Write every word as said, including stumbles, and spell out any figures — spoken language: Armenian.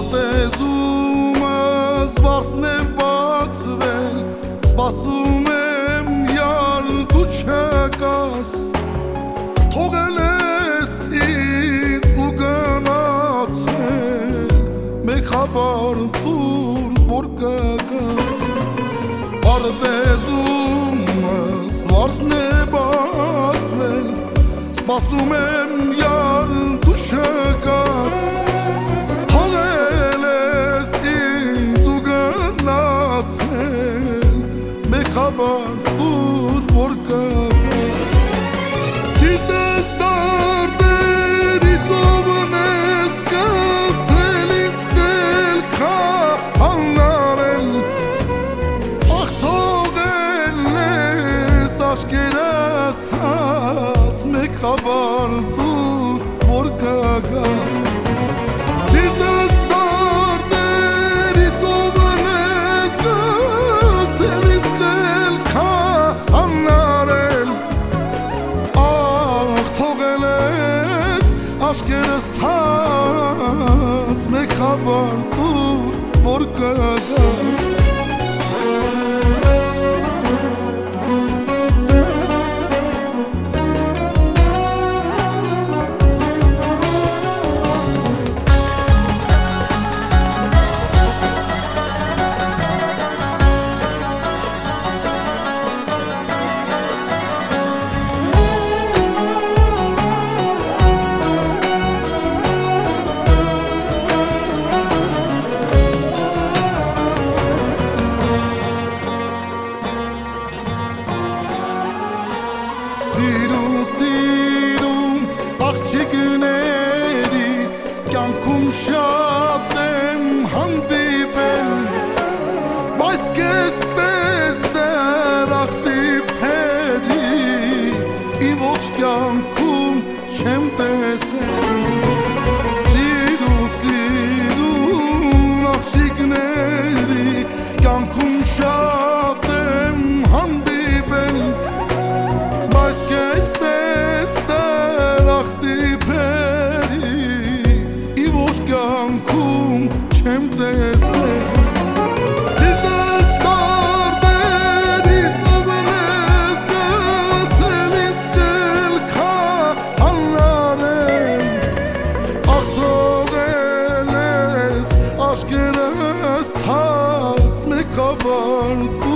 Պարտեզումս վարդն է բացվել, սպասում եմ յալ դու չկաս, թողել ես ինձ ու գնացել, մեկ խաբար դուր որ կգաս։ Պարտեզումս վարդն է բացվել, սպասում եմ յալ դու չկաս, խաբար դուր որ կգաս։ Սիրտս դարդերից ովն ես գացել ինձ խելքա անարել, ախ թողել ես աշկերս թած, մեկ խաբար դուր որ կգաս։ Սիրտս դարդերից ովն ես գացել ինձ աշկերս թած, մեկ խաբար դուր որ կգաս։ Սիրում, սիրում աղջիկների կյանքում շատ եմ հանդիպել, բայց քեզ պես դեռ աղտիպերի իմ ողջ կյանքում չեմ տեսել։ Սիրում, սիրում աղջիկների կյանքում շատ եմ հանդիպել, չեմ տեսել։ Սիրտս դարդերից ովն ես գացել ինձ խելքա անարել, ախ թողել ես աշկերս թած, մեկ խաբար